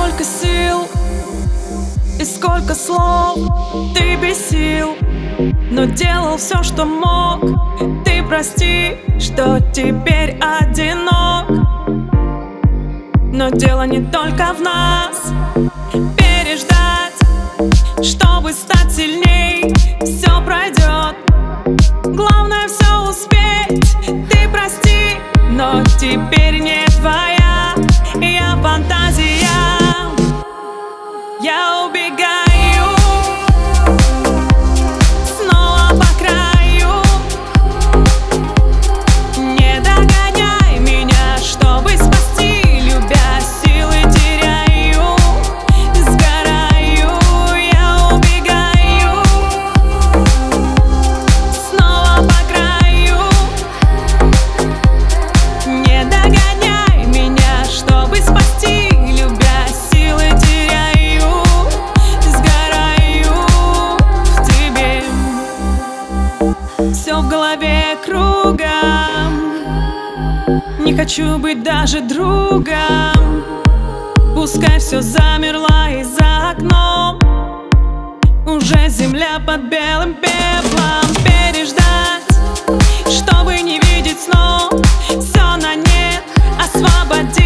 Сколько сил и сколько слов ты бесил, но делал все, что мог. Ты прости, что теперь одинок, но дело не только в нас. Переждать, чтобы стать сильней, все пройдет. Главное все успеть. Ты прости, но теперь не твоя я фантазия. Я убегаю снова по краю. Не догоняй меня, чтобы спасти. Любя, силы теряю, сгораю. Я убегаю снова по краю. Не догоняй меня, чтобы спасти. Любя, силы теряю, сгораю в тебе. Все в голове кругом, не хочу быть даже другом. Пускай все замерло и за окном уже земля под белым пеплом. Переждать, чтобы не видеть снов. Все на нет, освободи.